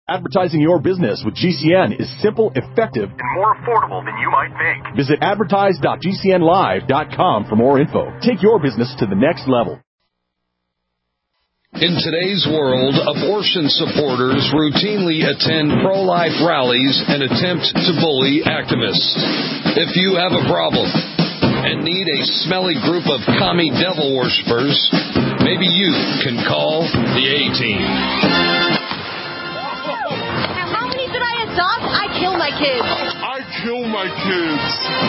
Advertising your business with GCN is simple, effective, and more affordable than you might think. Visit advertise.gcnlive.com for more info. Take your business to the next level. In today's world, abortion supporters routinely attend pro-life rallies and attempt to bully activists. If you have a problem and need a smelly group of commie devil worshippers, maybe you can call the A-Team. How many did I adopt? I kill my kids. I kill my kids.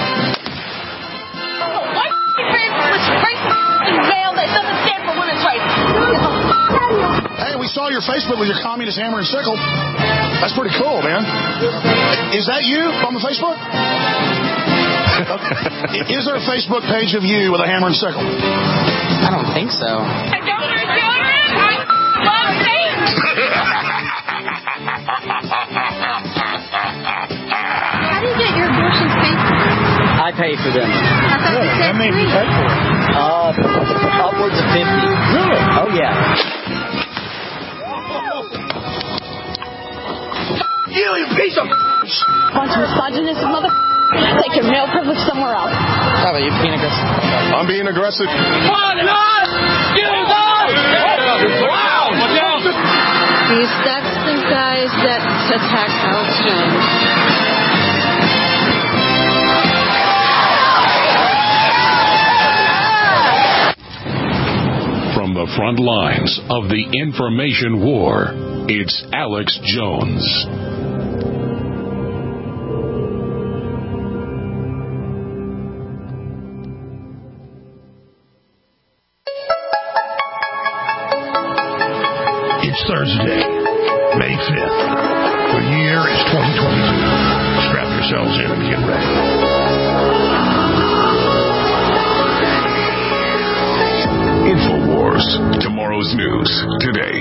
My favorite was right male that doesn't stand for women's rights. Hey, we saw your Facebook with your communist hammer and sickle. That's pretty cool, man. Is that you on the Facebook? Is there a Facebook page of you with a hammer and sickle? I don't think so. I don't want children. I love Satan. How do you get your abortions paid for? I pay for them. I thought you said free. You pay for it? Upwards of 50. Really? Oh, yeah. You piece of Bunch of misogynist mother. Take your male privilege somewhere else. How about you being aggressive? I'm being aggressive. Wow! These Sexton guys that attack Alex Jones. From the front lines of the information war, it's Alex Jones. It's Thursday, May 5th. The year is 2022. Strap yourselves in and get ready. InfoWars. Tomorrow's news today.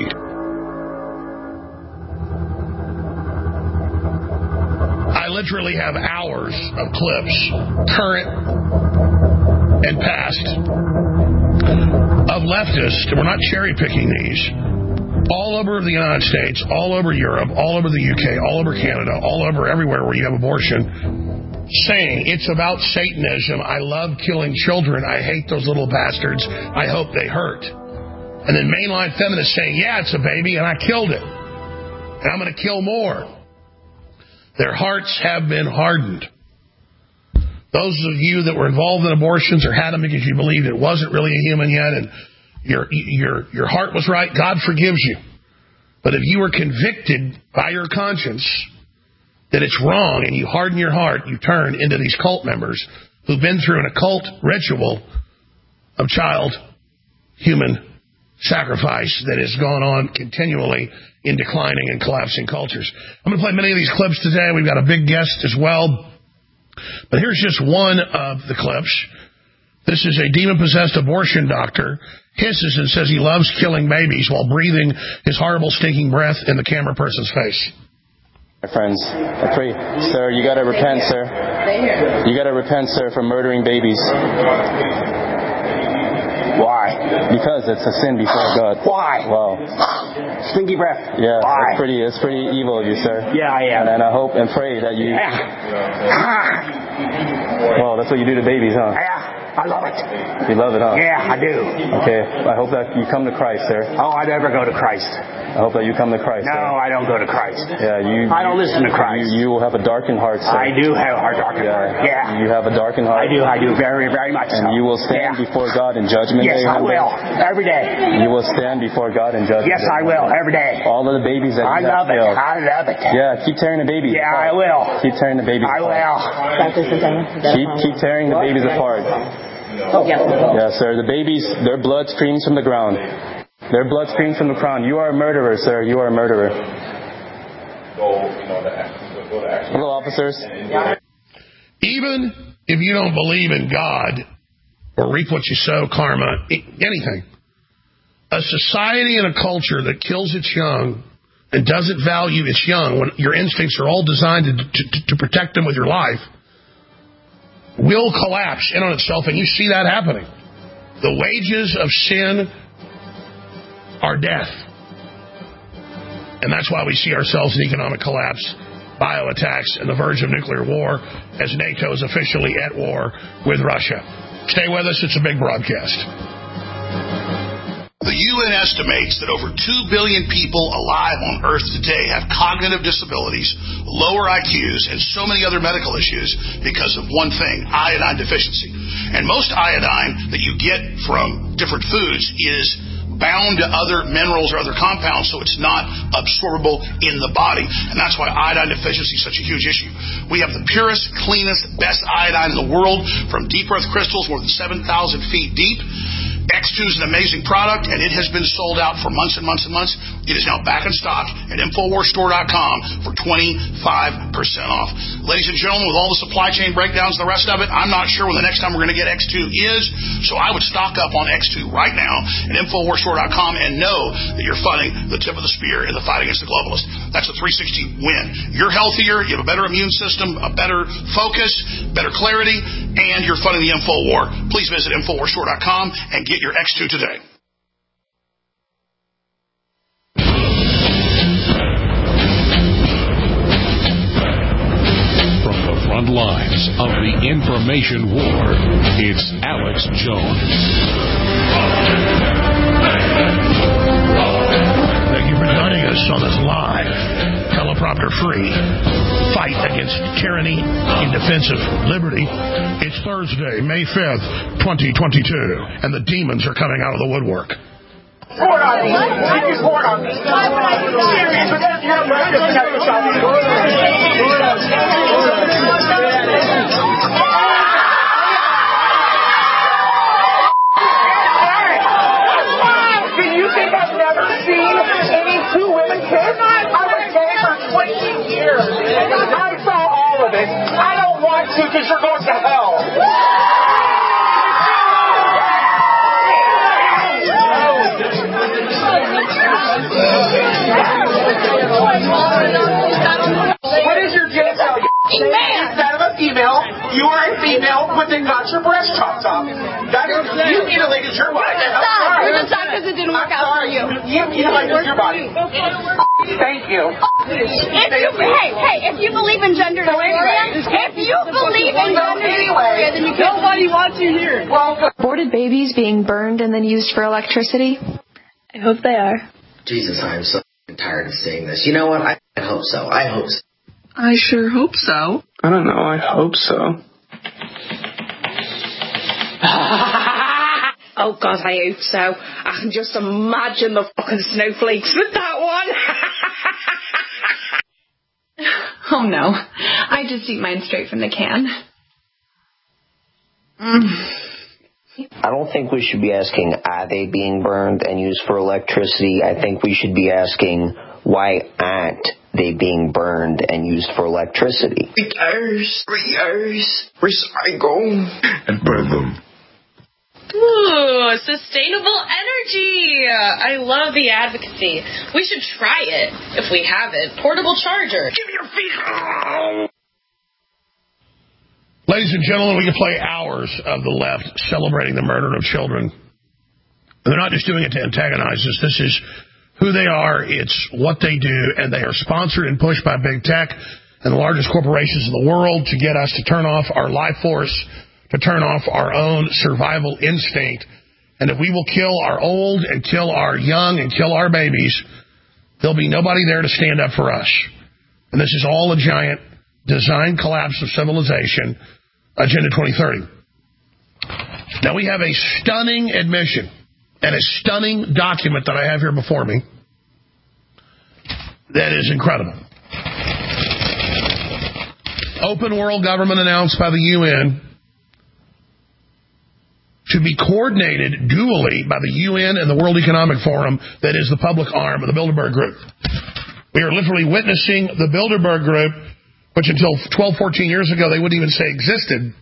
I literally have hours of clips, current and past, of leftists, and we're not cherry picking these, all over the United States, all over Europe, all over the UK, all over Canada, all over everywhere where you have abortion, saying it's about Satanism. I love killing children. I hate those little bastards. I hope they hurt. And then mainline feminists saying, yeah, it's a baby, and I killed it. And I'm going to kill more. Their hearts have been hardened. Those of you that were involved in abortions or had them because you believed it wasn't really a human yet and your heart was right, God forgives you. But if you were convicted by your conscience that it's wrong and you harden your heart, you turn into these cult members who've been through an occult ritual of child human sacrifice that has gone on continually in declining and collapsing cultures. I'm going to play many of these clips today. We've got a big guest as well. But here's just one of the clips. This is a demon-possessed abortion doctor hisses and says he loves killing babies while breathing his horrible stinking breath in the camera person's face. My friends, I pray, sir, you got to repent, sir. You got to repent, sir, for murdering babies. Why? Because it's a sin before God. Why? Well, stinky breath. Yeah, why? It's pretty evil of you, sir. Yeah, I am. And I hope and pray that you. Well, that's what you do to babies, huh? Yeah. I love it. You love it, huh? Yeah, I do. Okay. I hope that you come to Christ, sir. Oh, I never go to Christ. I hope that you come to Christ. No, sir. I don't go to Christ. Yeah, I don't listen to Christ. You will have a darkened heart, sir. I do have a darkened heart. Yeah. You have a darkened heart. I do very, very much. And so. You will stand before God in judgment day. Yes, I will. Every day. You will stand before God in judgment day. Yes, I will. Every day. All of the babies that you have killed. I love it. Yeah, keep tearing the babies apart. Yeah, I will. Keep tearing the babies apart. I will. Keep tearing the babies apart. Oh, yeah, sir. The babies, their blood streams from the ground. Their blood streams from the ground. You are a murderer, sir. You are a murderer. Hello, officers. Even if you don't believe in God or reap what you sow, karma, anything, a society and a culture that kills its young and doesn't value its young when your instincts are all designed to protect them with your life will collapse in on itself, and you see that happening. The wages of sin are death. And that's why we see ourselves in economic collapse, bioattacks, and the verge of nuclear war as NATO is officially at war with Russia. Stay with us. It's a big broadcast. The UN estimates that over 2 billion people alive on Earth today have cognitive disabilities, lower IQs, and so many other medical issues because of one thing, iodine deficiency. And most iodine that you get from different foods is bound to other minerals or other compounds, so it's not absorbable in the body. And that's why iodine deficiency is such a huge issue. We have the purest, cleanest, best iodine in the world from deep earth crystals more than 7,000 feet deep. X2 is an amazing product, and it has been sold out for months and months and months. It is now back in stock at InfoWarsStore.com for 25% off. Ladies and gentlemen, with all the supply chain breakdowns and the rest of it, I'm not sure when the next time we're going to get X2 is, so I would stock up on X2 right now at InfoWarsStore.com and know that you're funding the tip of the spear in the fight against the globalists. That's a 360 win. You're healthier, you have a better immune system, a better focus, better clarity, and you're funding the Info War. Please visit InfoWarsStore.com and get your X2 today. From the front lines of the information war, it's Alex Jones. Thank you for joining us on this live, teleprompter-free fight against tyranny in defense of liberty. It's Thursday, May 5th, 2022, and the demons are coming out of the woodwork. Report on me. Report on me. Why would I do that? Do you think I've never seen any two women kiss? I was gay for 20 years. I saw all of it. I don't want to because you're going to hell. What is your genital? Instead of a female, you are a female, but then got your breast chopped off. That is, you mutilated your body. You're the son because it didn't work out for you. You mutilated your body. Thank you. If you believe in gender dysphoria, then you can't. Nobody wants you here. Aborted babies being burned and then used for electricity? I hope they are. Jesus, I am so tired of seeing this. You know what? I hope so. I hope so. I sure hope so. I don't know. I hope so. Oh, God, I hope so. I can just imagine the fucking snowflakes with that one. Oh, no. I just eat mine straight from the can. I don't think we should be asking, are they being burned and used for electricity? I think we should be asking, why aren't they being burned and used for electricity? Recycle, and burn them. Ooh, sustainable energy. I love the advocacy. We should try it if we haven't. Portable charger. Give me your feet. Ladies and gentlemen, we can play hours of the left celebrating the murder of children. They're not just doing it to antagonize us. This is who they are. It's what they do, and they are sponsored and pushed by big tech and the largest corporations in the world to get us to turn off our life force, to turn off our own survival instinct. And if we will kill our old and kill our young and kill our babies, there'll be nobody there to stand up for us. And this is all a giant design collapse of civilization, Agenda 2030. Now, we have a stunning admission and a stunning document that I have here before me that is incredible. Open world government announced by the UN to be coordinated dually by the UN and the World Economic Forum, that is the public arm of the Bilderberg Group. We are literally witnessing the Bilderberg Group, which until 12, 14 years ago they wouldn't even say existed,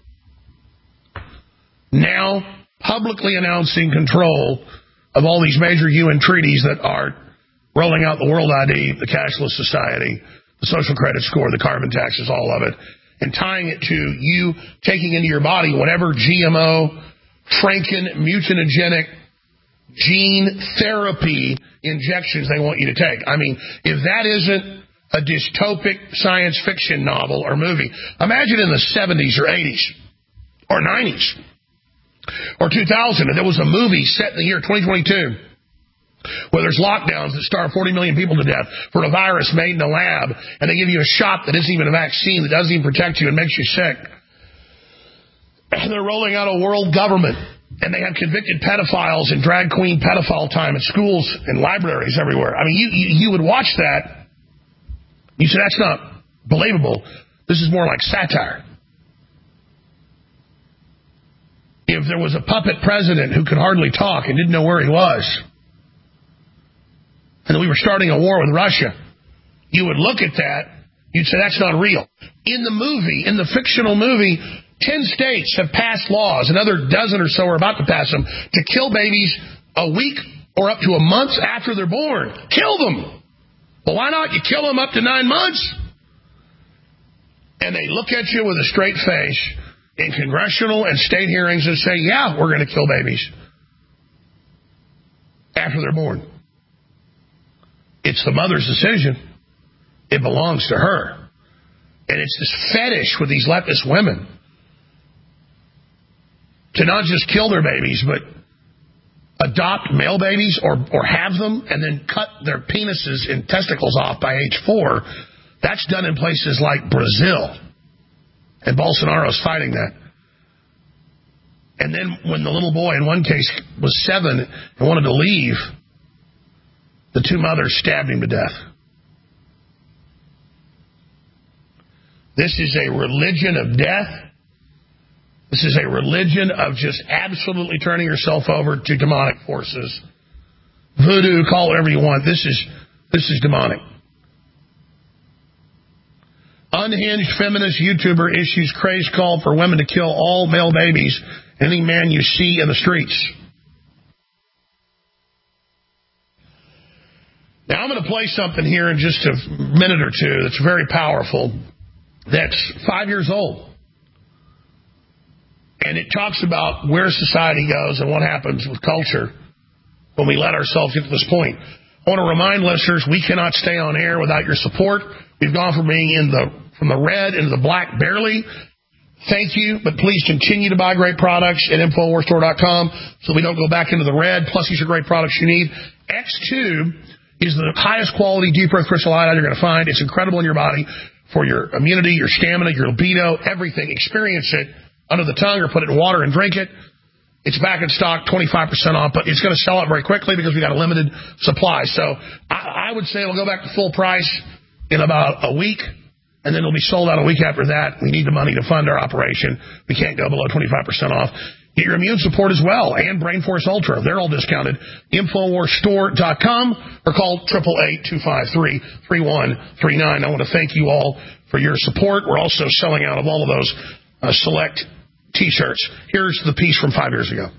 now publicly announcing control of all these major UN treaties that are rolling out the World ID, the cashless society, the social credit score, the carbon taxes, all of it, and tying it to you taking into your body whatever GMO, Franken, mutagenic, gene therapy injections they want you to take. I mean, if that isn't a dystopic science fiction novel or movie, imagine in the 70s or 80s or 90s or 2000, and there was a movie set in the year 2022 where there's lockdowns that starve 40 million people to death for a virus made in a lab, and they give you a shot that isn't even a vaccine, that doesn't even protect you and makes you sick. And they're rolling out a world government, and they have convicted pedophiles and drag queen pedophile time at schools and libraries everywhere. I mean, you would watch that. You say, that's not believable. This is more like satire. If there was a puppet president who could hardly talk and didn't know where he was, and we were starting a war with Russia, you would look at that, you'd say, that's not real. In the movie, in the fictional movie, 10 states have passed laws, another dozen or so are about to pass them, to kill babies a week or up to a month after they're born. Kill them! Well, why not? You kill them up to 9 months. And they look at you with a straight face in congressional and state hearings and say, yeah, we're going to kill babies after they're born. It's the mother's decision. It belongs to her. And it's this fetish with these leftist women to not just kill their babies, but adopt male babies or have them and then cut their penises and testicles off by age 4. That's done in places like Brazil. And Bolsonaro's fighting that. And then when the little boy in one case was 7 and wanted to leave, the 2 mothers stabbed him to death. This is a religion of death. This is a religion of just absolutely turning yourself over to demonic forces. Voodoo, call it whatever you want. This is demonic. Unhinged feminist YouTuber issues crazed call for women to kill all male babies, any man you see in the streets. Now I'm going to play something here in just a minute or two that's very powerful, that's 5 years old. And it talks about where society goes and what happens with culture when we let ourselves get to this point. I want to remind listeners, we cannot stay on air without your support. We've gone from being from the red into the black barely. Thank you, but please continue to buy great products at InfoWarsStore.com so we don't go back into the red. Plus, these are great products you need. X-Tube is the highest quality deep earth crystal iodine you're going to find. It's incredible in your body for your immunity, your stamina, your libido, everything. Experience it under the tongue or put it in water and drink it. It's back in stock, 25% off, but it's going to sell out very quickly because we got a limited supply. So I would say it'll go back to full price in about a week, and then it'll be sold out a week after that. We need the money to fund our operation. We can't go below 25% off. Get your immune support as well, and Brain Force Ultra. They're all discounted. InfoWarsStore.com or call 888-253-3139. I want to thank you all for your support. We're also selling out of all of those select T-shirts. Here's the piece from 5 years ago.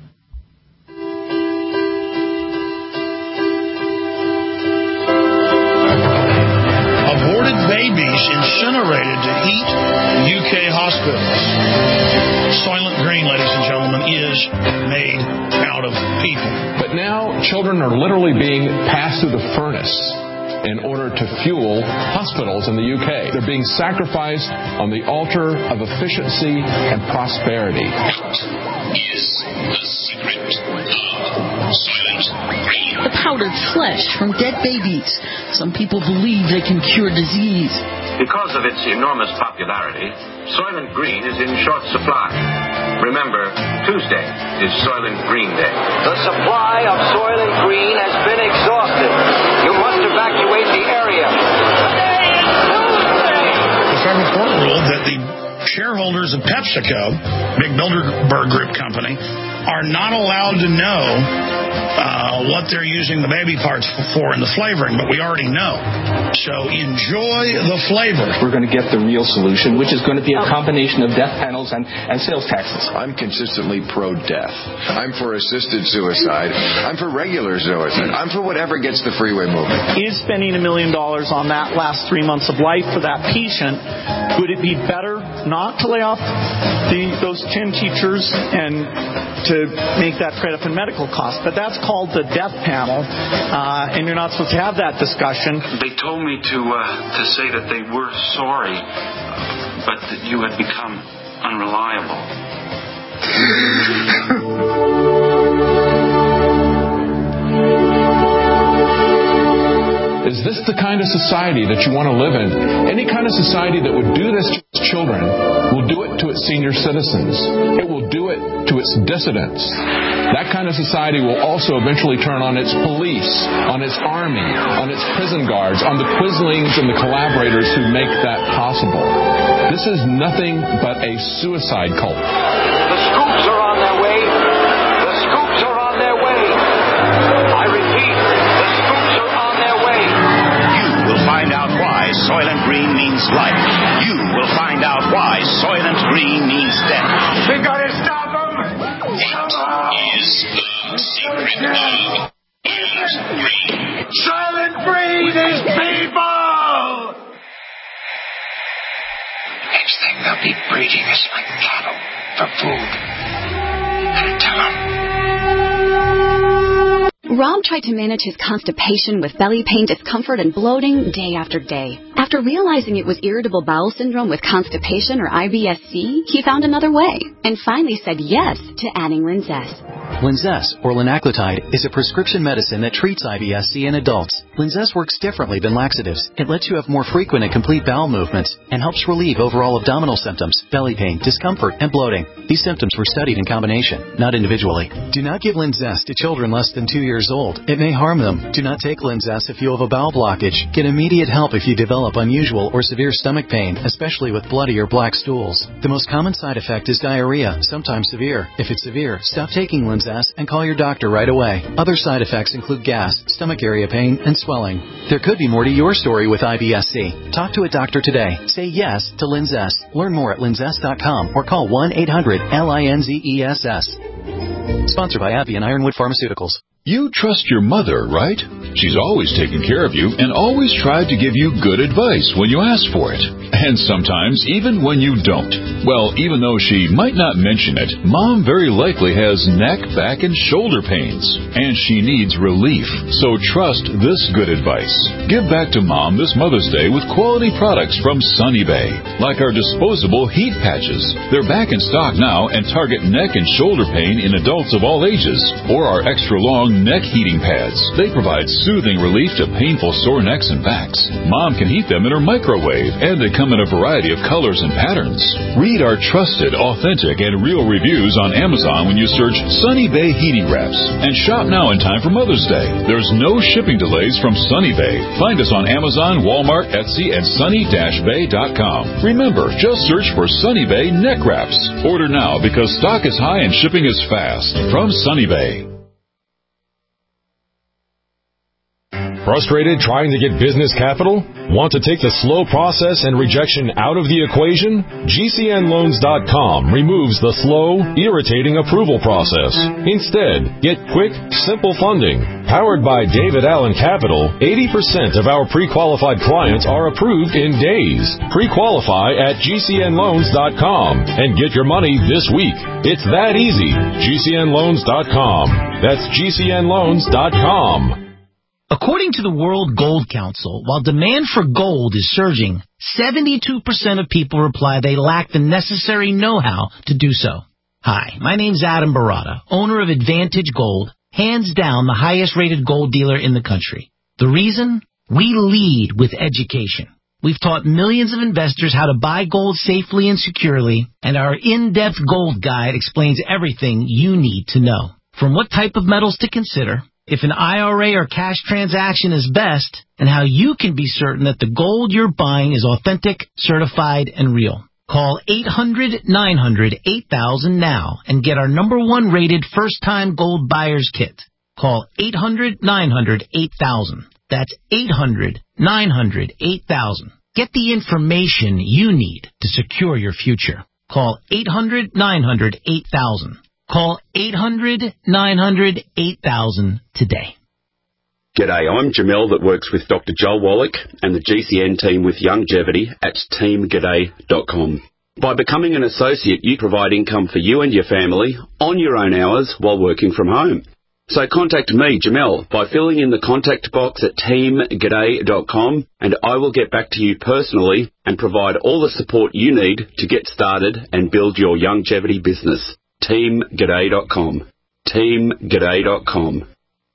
Aborted babies incinerated to heat UK hospitals. Soylent Green, ladies and gentlemen, is made out of people. But now children are literally being passed through the furnace in order to fuel hospitals in the UK. They're being sacrificed on the altar of efficiency and prosperity. What is the secret of Soylent Green? The powdered flesh from dead babies. Some people believe they can cure disease. Because of its enormous popularity, Soylent Green is in short supply. Remember, Tuesday is Soylent Green Day. The supply of Soylent Green has been exhausted. You must evacuate the area. Today is Tuesday! The federal court ruled that the shareholders of PepsiCo, big Bilderberg Group company, are not allowed to know what they're using the baby parts for in the flavoring, but we already know. So enjoy the flavor. We're going to get the real solution, which is going to be a combination of death panels and sales taxes. I'm consistently pro-death. I'm for assisted suicide. I'm for regular suicide. I'm for whatever gets the freeway moving. Is spending $1 million on that last 3 months of life for that patient, would it be better not to lay off those 10 teachers and to make that trade-off in medical costs. But that's called the death panel, and you're not supposed to have that discussion. They told me to say that they were sorry, but that you had become unreliable. Is this the kind of society that you want to live in? Any kind of society that would do this to its children will do it to its senior citizens. It will do it to its dissidents. That kind of society will also eventually turn on its police, on its army, on its prison guards, on the Quislings and the collaborators who make that possible. This is nothing but a suicide cult. The scoops are on their way. The scoops are on their way. I repeat, the scoops are on their way. You will find out why Soylent Green means life. You will find out why Soylent Green means death. We gotta stop them! What is the secret of Soylent Green? Soylent Green is people! Next thing they'll be breeding us like cattle for food. Better tell them. Rob tried to manage his constipation with belly pain, discomfort, and bloating day after day. After realizing it was irritable bowel syndrome with constipation, or IBS-C, he found another way and finally said yes to adding Linzess. Linzess, or linaclotide, is a prescription medicine that treats IBS-C in adults. Linzess works differently than laxatives. It lets you have more frequent and complete bowel movements and helps relieve overall abdominal symptoms, belly pain, discomfort, and bloating. These symptoms were studied in combination, not individually. Do not give Linzess to children less than 2 years old. It may harm them. Do not take Linzess if you have a bowel blockage. Get immediate help if you develop unusual or severe stomach pain, especially with bloody or black stools. The most common side effect is diarrhea, sometimes severe. If it's severe, stop taking Linzess and call your doctor right away. Other side effects include gas, stomach area pain, and swelling. There could be more to your story with IBS-C. Talk to a doctor today. Say yes to Linzess. Learn more at linzess.com or call 1-800-LINZESS. Sponsored by AbbVie and Ironwood Pharmaceuticals. You trust your mother, right? She's always taken care of you and always tried to give you good advice when you ask for it. And sometimes even when you don't. Well, even though she might not mention it, Mom very likely has neck, back, and shoulder pains. And she needs relief. So trust this good advice. Give back to Mom this Mother's Day with quality products from Sunny Bay. Like our disposable heat patches. They're back in stock now and target neck and shoulder pain in adults of all ages. Or our extra long neck heating pads. They provide soothing relief to painful sore necks and backs. Mom can heat them in her microwave, and they come in a variety of colors and patterns. Read our trusted, authentic, and real reviews on Amazon when you search Sunny Bay Heating Wraps. And shop now in time for Mother's Day. There's no shipping delays from Sunny Bay. Find us on Amazon, Walmart, Etsy, and sunny-bay.com. Remember, just search for Sunny Bay Neck Wraps. Order now because stock is high and shipping is fast. From Sunny Bay. Frustrated trying to get business capital? Want to take the slow process and rejection out of the equation? GCNloans.com removes the slow, irritating approval process. Instead, get quick, simple funding. Powered by David Allen Capital, 80% of our pre-qualified clients are approved in days. Pre-qualify at GCNloans.com and get your money this week. It's that easy. GCNloans.com. That's GCNloans.com. According to the World Gold Council, while demand for gold is surging, 72% of people reply they lack the necessary know-how to do so. Hi, my name's Adam Barata, owner of Advantage Gold, hands down the highest-rated gold dealer in the country. The reason? We lead with education. We've taught millions of investors how to buy gold safely and securely, and our in-depth gold guide explains everything you need to know. From what type of metals to consider, if an IRA or cash transaction is best, and how you can be certain that the gold you're buying is authentic, certified, and real. Call 800-900-8000 now and get our #1 rated first-time gold buyer's kit. Call 800-900-8000. That's 800-900-8000. Get the information you need to secure your future. Call 800-900-8000. Call 800-900-8000 today. G'day, I'm Jamel that works with Dr. Joel Wallach and the GCN team with Longevity at teamg'day.com. By becoming an associate, you provide income for you and your family on your own hours while working from home. So contact me, Jamel, by filling in the contact box at teamg'day.com, and I will get back to you personally and provide all the support you need to get started and build your longevity business. teamg'day.com. teamg'day.com.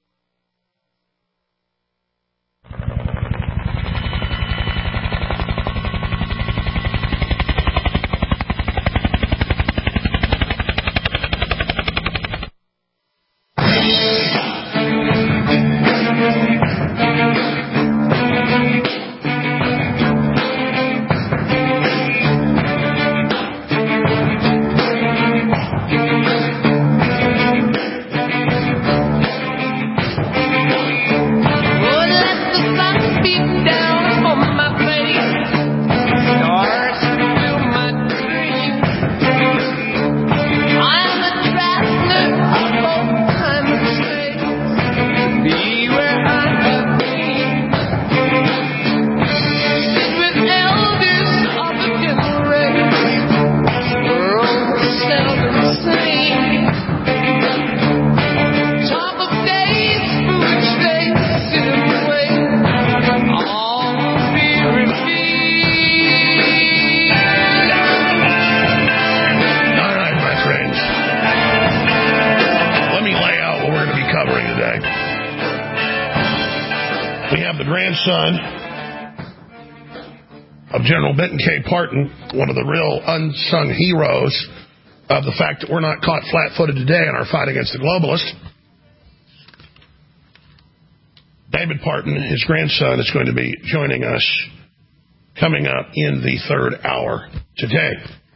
Of General Benton K. Parton, one of the real unsung heroes of the fact that we're not caught flat-footed today in our fight against the globalists. David Parton, his grandson, is going to be joining us coming up in the third hour today.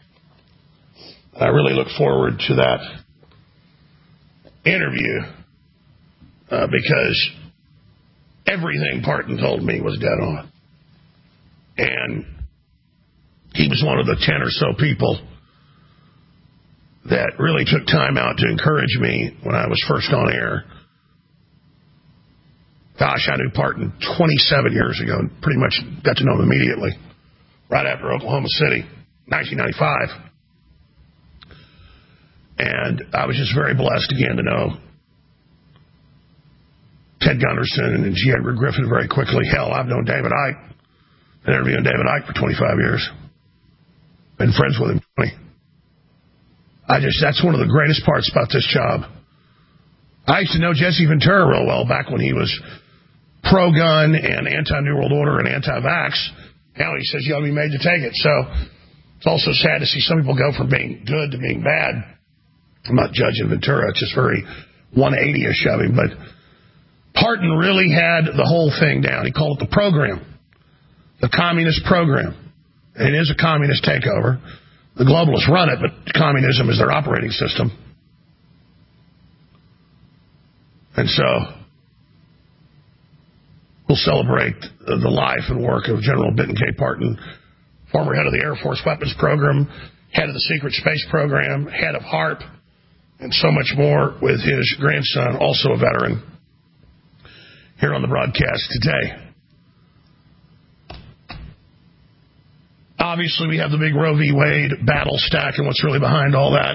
I really look forward to that interview because everything Parton told me was dead on. And he was one of the 10 or so people that really took time out to encourage me when I was first on air. Gosh, I knew Parton 27 years ago and pretty much got to know him immediately, right after Oklahoma City, 1995. And I was just very blessed again to know Ted Gunderson and G. Edward Griffin very quickly. Hell, I've known David Icke. Been interviewing David Icke for 25 years. Been friends with him 20. That's one of the greatest parts about this job. I used to know Jesse Ventura real well back when he was pro-gun and anti-New World Order and anti-vax. Now he says you ought to be made to take it. So it's also sad to see some people go from being good to being bad. I'm not judging Ventura. It's just very 180-ish of him. But Parton really had the whole thing down. He called it the program. The communist program. It is a communist takeover. The globalists run it, but communism is their operating system. And so we'll celebrate the life and work of General Benton K. Parton, former head of the Air Force Weapons Program, head of the Secret Space Program, head of HARP, and so much more with his grandson, also a veteran, here on the broadcast today. Obviously, we have the big Roe v. Wade battle stack and what's really behind all that.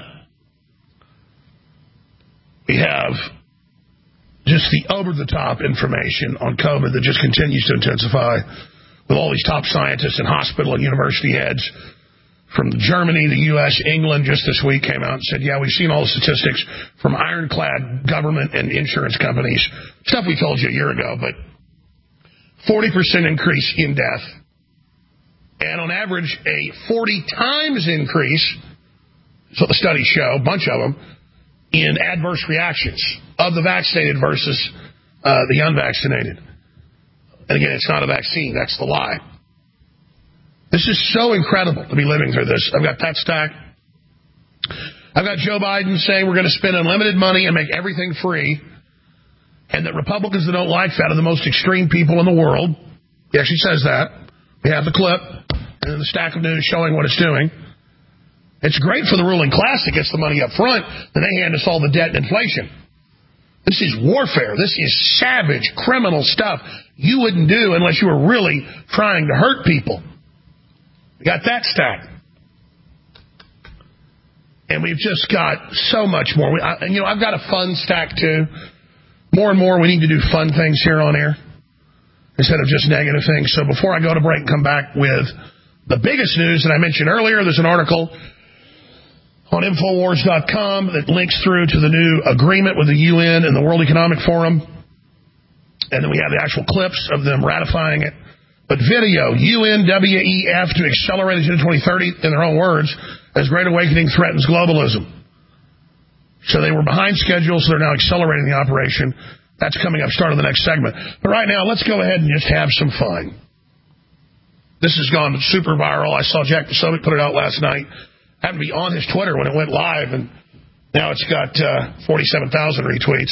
We have just the over-the-top information on COVID that just continues to intensify with all these top scientists and hospital and university heads from Germany, the U.S., England just this week came out and said, yeah, we've seen all the statistics from ironclad government and insurance companies, stuff we told you a year ago, but 40% increase in death. And on average, a 40 times increase, that's what the studies show, a bunch of them, in adverse reactions of the vaccinated versus the unvaccinated. And again, it's not a vaccine. That's the lie. This is so incredible to be living through this. I've got that stack. I've got Joe Biden saying we're going to spend unlimited money and make everything free, and that Republicans that don't like that are the most extreme people in the world. He actually says that. We have the clip and then the stack of news showing what it's doing. It's great for the ruling class that gets the money up front, then they hand us all the debt and inflation. This is warfare. This is savage, criminal stuff you wouldn't do unless you were really trying to hurt people. We got that stack. And we've just got so much more. I've got a fun stack, too. More and more, we need to do fun things here on air instead of just negative things. So before I go to break and come back with the biggest news that I mentioned earlier, there's an article on Infowars.com that links through to the new agreement with the UN and the World Economic Forum. And then we have the actual clips of them ratifying it. But video, UNWEF to accelerate Agenda 2030, in their own words, as Great Awakening threatens globalism. So they were behind schedule, so they're now accelerating the operation. That's coming up, start of the next segment. But right now, let's go ahead and just have some fun. This has gone super viral. I saw Jack Posobiec put it out last night. Happened to be on his Twitter when it went live, and now it's got 47,000 retweets.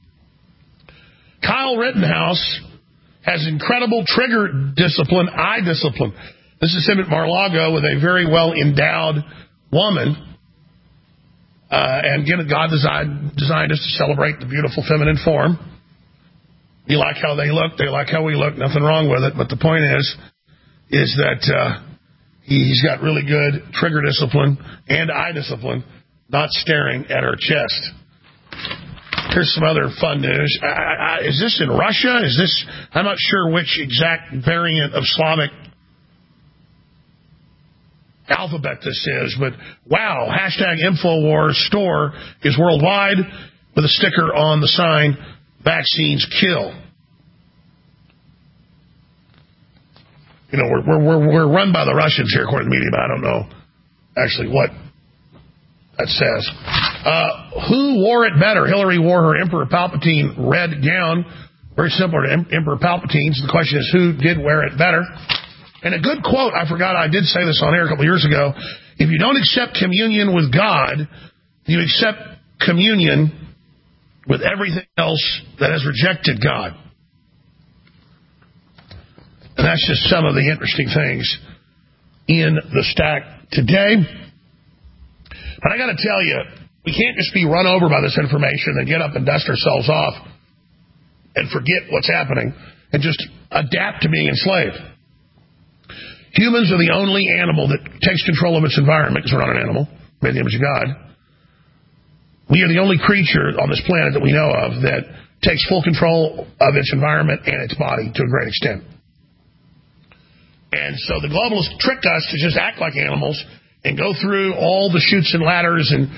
Kyle Rittenhouse has incredible trigger discipline, eye discipline. This is him at Mar-a-Lago with a very well-endowed woman. And again, God designed us to celebrate the beautiful feminine form. We like how they look. They like how we look. Nothing wrong with it. But the point is that he's got really good trigger discipline and eye discipline, not staring at her chest. Here's some other fun news. Is this in Russia? I'm not sure which exact variant of Slavic alphabet this is, but wow, hashtag Infowars store is worldwide with a sticker on the sign, vaccines kill. We're run by the Russians here, according to the media, but I don't know actually what that says. Who wore it better? Hillary wore her Emperor Palpatine red gown, very similar to Emperor Palpatine's. The question is, who did wear it better? And a good quote, I forgot I did say this on air a couple years ago, if you don't accept communion with God, you accept communion with everything else that has rejected God. And that's just some of the interesting things in the stack today. But I got to tell you, we can't just be run over by this information and get up and dust ourselves off and forget what's happening and just adapt to being enslaved. Humans are the only animal that takes control of its environment, because we're not an animal, made in the image of God. We are the only creature on this planet that we know of that takes full control of its environment and its body to a great extent. And so the globalists trick us to just act like animals and go through all the chutes and ladders and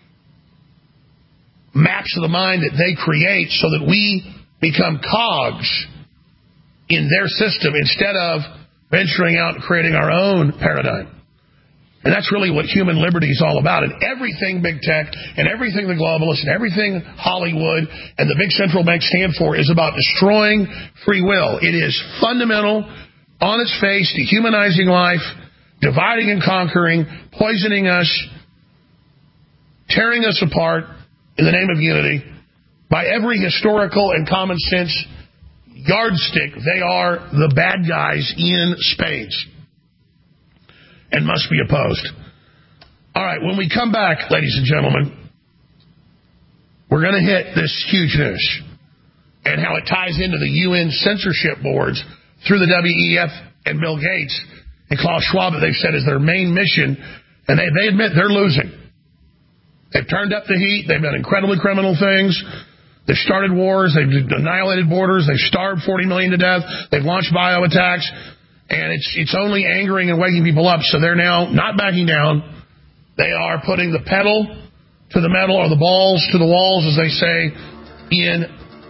maps of the mind that they create so that we become cogs in their system instead of venturing out and creating our own paradigm. And that's really what human liberty is all about. And everything big tech and everything the globalists and everything Hollywood and the big central banks stand for is about destroying free will. It is fundamental, on its face, dehumanizing life, dividing and conquering, poisoning us, tearing us apart in the name of unity. By every historical and common sense yardstick, they are the bad guys in spades and must be opposed. All right, when we come back, ladies and gentlemen, we're going to hit this huge news and how it ties into the UN censorship boards through the WEF and Bill Gates and Klaus Schwab that they've said is their main mission, and they admit they're losing. They've turned up the heat. They've done incredibly criminal things. They've started wars. They've annihilated borders. They've starved 40 million to death. They've launched bio attacks. And it's only angering and waking people up. So they're now not backing down. They are putting the pedal to the metal, or the balls to the walls, as they say, in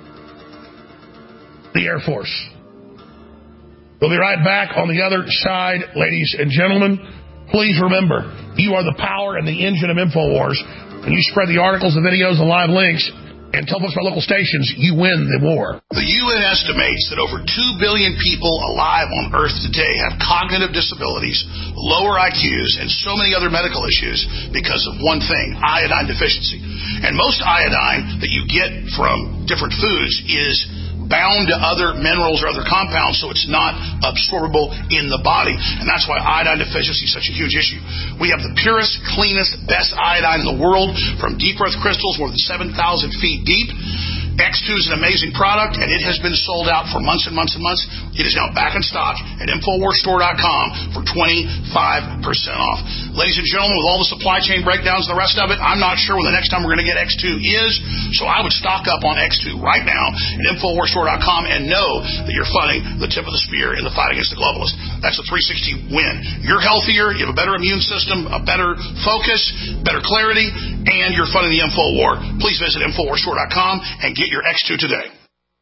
the Air Force. We'll be right back on the other side, ladies and gentlemen. Please remember, you are the power and the engine of InfoWars. When you spread the articles, the videos, the live links, and tell us about local stations, you win the war. The UN estimates that over 2 billion people alive on Earth today have cognitive disabilities, lower IQs, and so many other medical issues because of one thing, iodine deficiency. And most iodine that you get from different foods is bound to other minerals or other compounds, so it's not absorbable in the body. And that's why iodine deficiency is such a huge issue. We have the purest, cleanest, best iodine in the world from deep earth crystals more than 7,000 feet deep. X2 is an amazing product, and it has been sold out for months and months and months. It is now back in stock at InfoWarsStore.com for 25% off. Ladies and gentlemen, with all the supply chain breakdowns and the rest of it, I'm not sure when the next time we're going to get X2 is, so I would stock up on X2 right now at InfoWarsStore.com and know that you're fighting the tip of the spear in the fight against the globalist. That's a 360 win. You're healthier, you have a better immune system, a better focus, better clarity, and you're fighting the info war. Please visit InfoWarsStore.com and get your X2 today.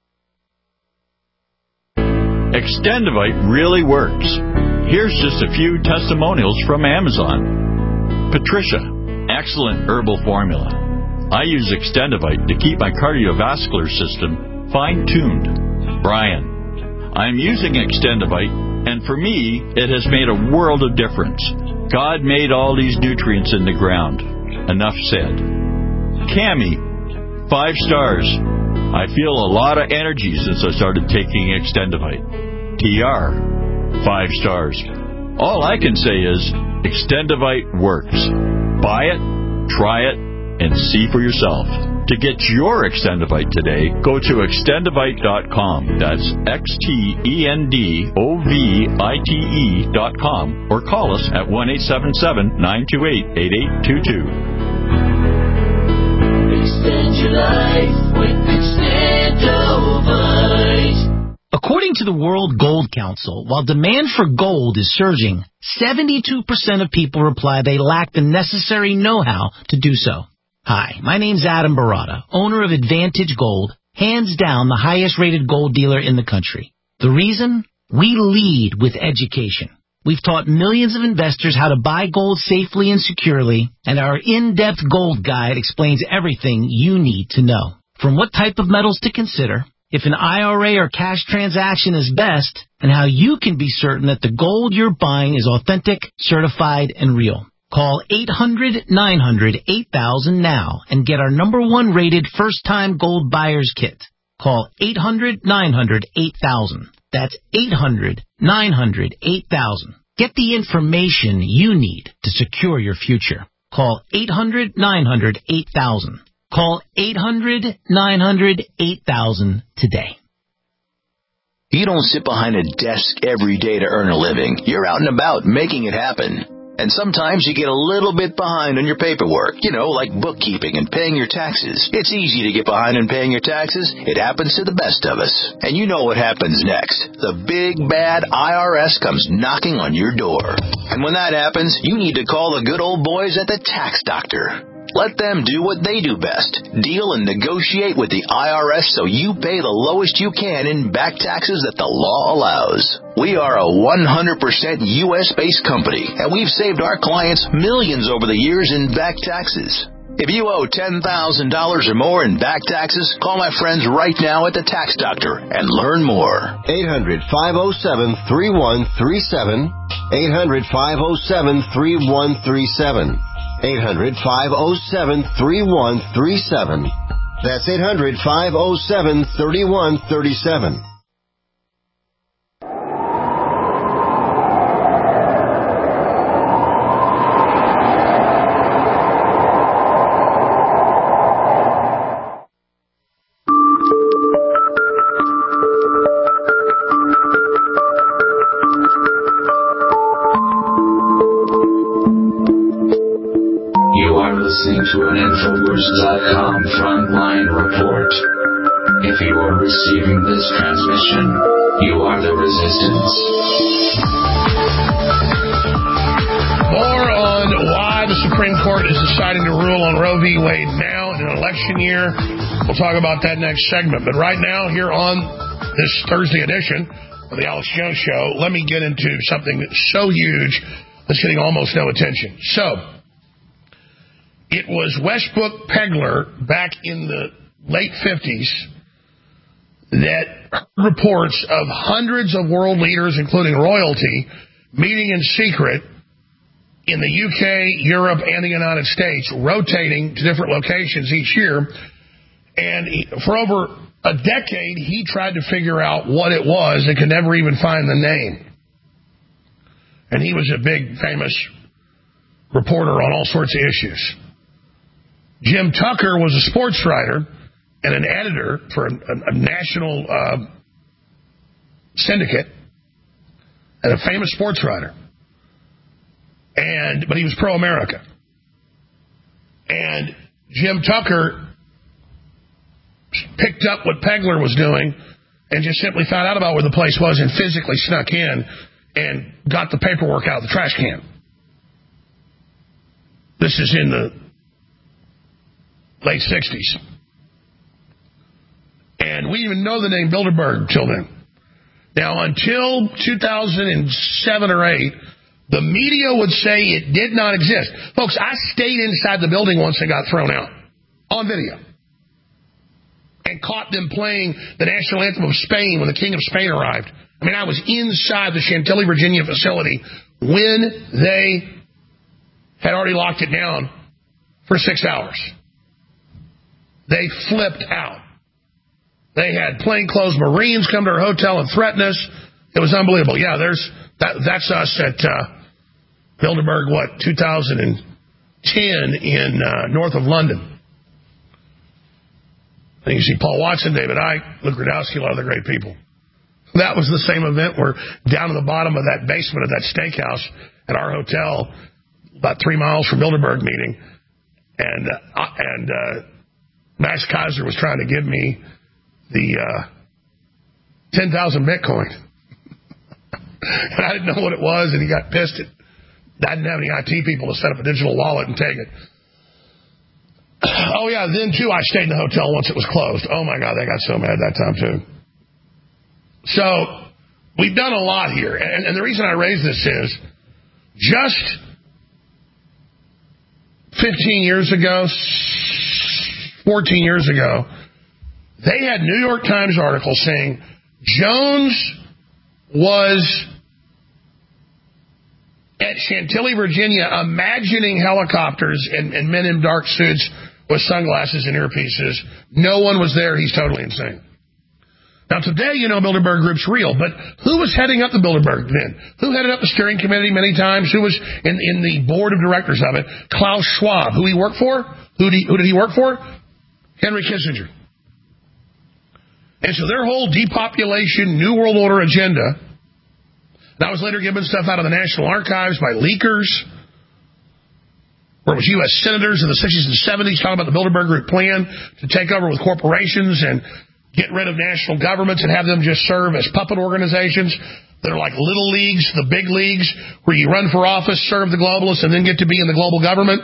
Extendivite really works. Here's just a few testimonials from Amazon. Patricia, excellent herbal formula. I use Extendivite to keep my cardiovascular system fine-tuned. Brian, I'm using Extendivite, and for me, it has made a world of difference. God made all these nutrients in the ground. Enough said. Cammie, 5 stars. I feel a lot of energy since I started taking Extendivite. TR, 5 stars. All I can say is Extendivite works. Buy it, try it, and see for yourself. To get your Extendivite today, go to Extendivite.com. That's XTENDOVITE.com, or call us at 1-877-928-8822. Extend your life with Extendivite. According to the World Gold Council, while demand for gold is surging, 72% of people reply they lack the necessary know-how to do so. Hi, my name's Adam Barata, owner of Advantage Gold, hands down the highest-rated gold dealer in the country. The reason? We lead with education. We've taught millions of investors how to buy gold safely and securely, and our in-depth gold guide explains everything you need to know. From what type of metals to consider, if an IRA or cash transaction is best, and how you can be certain that the gold you're buying is authentic, certified, and real. Call 800-900-8000 now and get our #1 rated first-time gold buyer's kit. Call 800-900-8000. That's 800-900-8000. Get the information you need to secure your future. Call 800-900-8000. Call 800-900-8000 today. You don't sit behind a desk every day to earn a living. You're out and about making it happen. And sometimes you get a little bit behind on your paperwork, like bookkeeping and paying your taxes. It's easy to get behind on paying your taxes. It happens to the best of us. And you know what happens next. The big, bad IRS comes knocking on your door. And when that happens, you need to call the good old boys at the Tax Doctor. Let them do what they do best. Deal and negotiate with the IRS so you pay the lowest you can in back taxes that the law allows. We are a 100% U.S.-based company, and we've saved our clients millions over the years in back taxes. If you owe $10,000 or more in back taxes, call my friends right now at the Tax Doctor and learn more. 800-507-3137. 800-507-3137. 800-507-3137. That's 800-507-3137. Listening to an Infowars.com frontline report. If you are receiving this transmission, you are the resistance. More on why the Supreme Court is deciding to rule on Roe v. Wade now in an election year. We'll talk about that next segment. But right now, here on this Thursday edition of the Alex Jones Show, let me get into something that's so huge that's getting almost no attention. So, it was Westbrook Pegler back in the late 50s that reports of hundreds of world leaders, including royalty, meeting in secret in the UK, Europe, and the United States, rotating to different locations each year. And for over a decade, he tried to figure out what it was and could never even find the name. And he was a big, famous reporter on all sorts of issues. Jim Tucker was a sports writer, and an editor for a national syndicate and a famous sports writer. But he was pro-America. And Jim Tucker picked up what Pegler was doing and just simply found out about where the place was and physically snuck in and got the paperwork out of the trash can. This is in the late 60s. And we didn't even know the name Bilderberg till then. Now, until 2007 or 8, the media would say it did not exist. Folks, I stayed inside the building once and got thrown out on video and caught them playing the national anthem of Spain when the King of Spain arrived. I mean, I was inside the Chantilly, Virginia facility when they had already locked it down for 6 hours. They flipped out. They had plainclothes Marines come to our hotel and threaten us. It was unbelievable. Yeah, that's us at Bilderberg, 2010 in north of London. And you see Paul Watson, David Icke, Luke Rudowski, a lot of the great people. That was the same event. We're down in the bottom of that basement of that steakhouse at our hotel, about 3 miles from Bilderberg meeting. And Max Kaiser was trying to give me the 10,000 Bitcoin. And I didn't know what it was, and he got pissed. I didn't have any IT people to set up a digital wallet and take it. Oh, yeah, then, too, I stayed in the hotel once it was closed. Oh, my God, they got so mad that time, too. So we've done a lot here. And the reason I raise this is just 15 years ago, 14 years ago, they had New York Times articles saying Jones was at Chantilly, Virginia, imagining helicopters and men in dark suits with sunglasses and earpieces. No one was there. He's totally insane. Now, today, Bilderberg Group's real, but who was heading up the Bilderberg then? Who headed up the steering committee many times? Who was in the board of directors of it? Klaus Schwab. Who he worked for? Who did he work for? Henry Kissinger. And so their whole depopulation, New World Order agenda, that was later given stuff out of the National Archives by leakers, where it was U.S. senators in the 60s and 70s talking about the Bilderberg Group plan to take over with corporations and get rid of national governments and have them just serve as puppet organizations that are like little leagues, the big leagues, where you run for office, serve the globalists, and then get to be in the global government.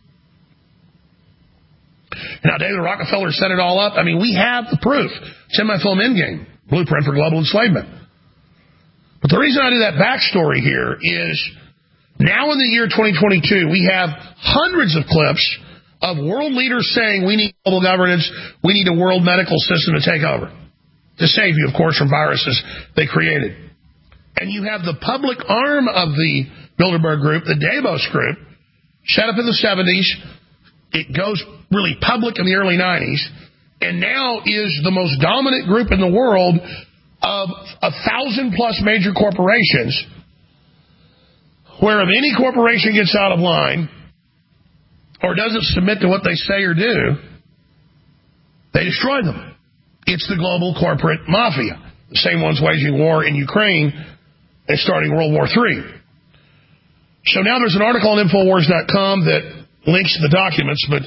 Now, David Rockefeller set it all up. I mean, we have the proof. It's in my film Endgame, Blueprint for Global Enslavement. But the reason I do that backstory here is now in the year 2022, we have hundreds of clips of world leaders saying we need global governance, we need a world medical system to take over, to save you, of course, from viruses they created. And you have the public arm of the Bilderberg Group, the Davos Group, set up in the 70s. It goes really public in the early 90s, and now is the most dominant group in the world of 1,000-plus major corporations, where if any corporation gets out of line or doesn't submit to what they say or do, they destroy them. It's the global corporate mafia, the same ones waging war in Ukraine and starting World War III. So now there's an article on Infowars.com that links to the documents, but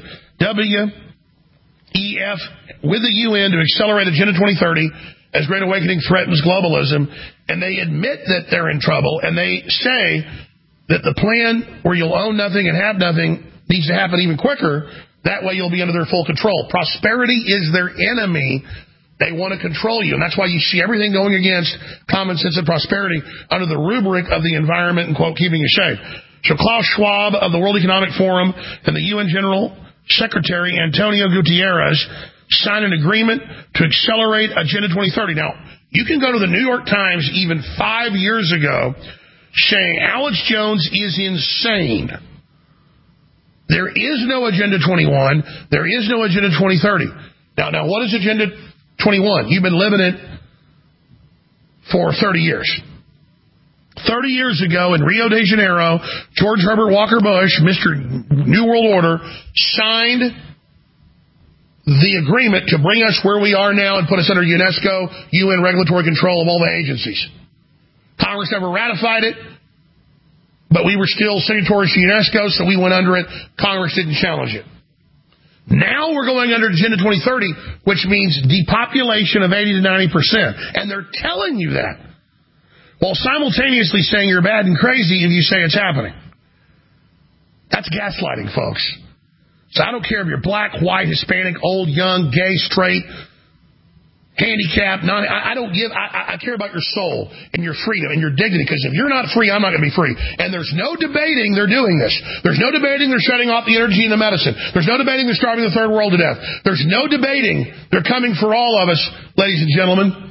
WEF with the UN to accelerate Agenda 2030 as Great Awakening threatens globalism, and they admit that they're in trouble, and they say that the plan where you'll own nothing and have nothing needs to happen even quicker. That way you'll be under their full control. Prosperity is their enemy. They want to control you, and that's why you see everything going against common sense and prosperity under the rubric of the environment and, quote, keeping you safe. So Klaus Schwab of the World Economic Forum and the UN General Secretary Antonio Guterres signed an agreement to accelerate Agenda 2030. Now, you can go to the New York Times even 5 years ago saying Alex Jones is insane. There is no Agenda 21. There is no Agenda 2030. Now, what is Agenda 21? You've been living it for 30 years. 30 years ago in Rio de Janeiro, George Herbert Walker Bush, Mr. New World Order, signed the agreement to bring us where we are now and put us under UNESCO, UN regulatory control of all the agencies. Congress never ratified it, but we were still signatories to UNESCO, so we went under it. Congress didn't challenge it. Now we're going under Agenda 2030, which means depopulation of 80 to 90%. And they're telling you that, while simultaneously saying you're bad and crazy if you say it's happening. That's gaslighting, folks. So I don't care if you're black, white, Hispanic, old, young, gay, straight, handicapped, I care about your soul and your freedom and your dignity, because if you're not free, I'm not going to be free. And there's no debating they're doing this. There's no debating they're shutting off the energy and the medicine. There's no debating they're starving the third world to death. There's no debating they're coming for all of us, ladies and gentlemen.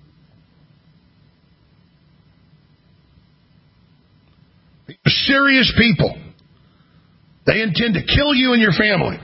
Serious people. They intend to kill you and your family.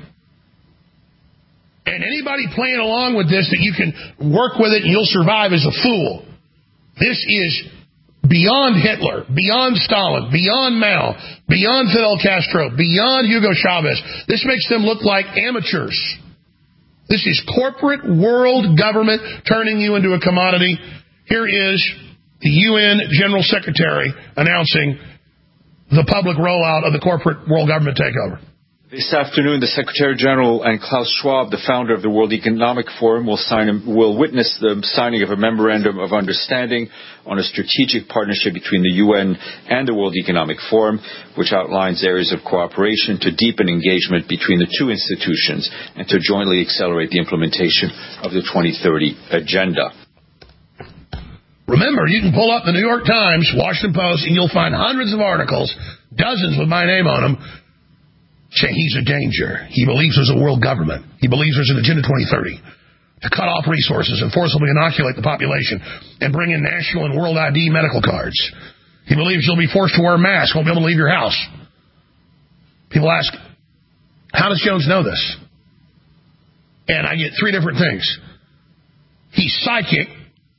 And anybody playing along with this that you can work with it and you'll survive is a fool. This is beyond Hitler, beyond Stalin, beyond Mao, beyond Fidel Castro, beyond Hugo Chavez. This makes them look like amateurs. This is corporate world government turning you into a commodity. Here is the UN General Secretary announcing the public rollout of the corporate world government takeover. This afternoon, the Secretary General and Klaus Schwab, the founder of the World Economic Forum, will witness the signing of a memorandum of understanding on a strategic partnership between the UN and the World Economic Forum, which outlines areas of cooperation to deepen engagement between the two institutions and to jointly accelerate the implementation of the 2030 Agenda. Remember, you can pull up the New York Times, Washington Post, and you'll find hundreds of articles, dozens with my name on them, saying he's a danger. He believes there's a world government. He believes there's an Agenda 2030 to cut off resources and forcibly inoculate the population and bring in national and world ID medical cards. He believes you'll be forced to wear a mask, won't be able to leave your house. People ask, how does Jones know this? And I get three different things. He's psychic.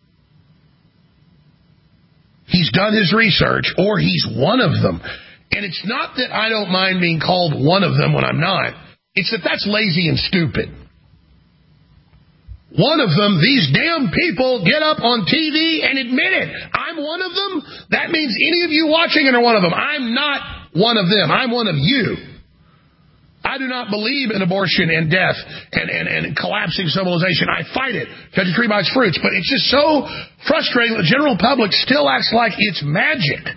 He's done his research, or he's one of them. And it's not that I don't mind being called one of them when I'm not. It's that that's lazy and stupid. One of them, these damn people get up on TV and admit it. I'm one of them. That means any of you watching it are one of them. I'm not one of them. I'm one of you. I do not believe in abortion and death and collapsing civilization. I fight it. Judge a tree by its fruits. But it's just so frustrating that the general public still acts like it's magic.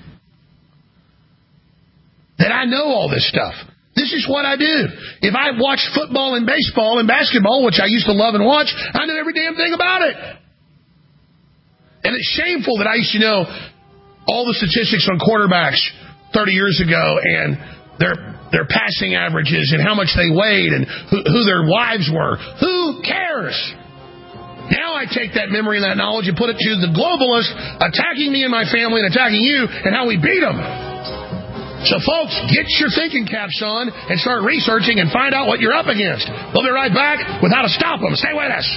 That I know all this stuff. This is what I do. If I watch football and baseball and basketball, which I used to love and watch, I know every damn thing about it. And it's shameful that I used to know all the statistics on quarterbacks 30 years ago and their passing averages and how much they weighed and who their wives were. Who cares? Now I take that memory and that knowledge and put it to the globalists attacking me and my family and attacking you and how we beat them. So, folks, get your thinking caps on and start researching and find out what you're up against. We'll be right back with how to stop them. Stay with us.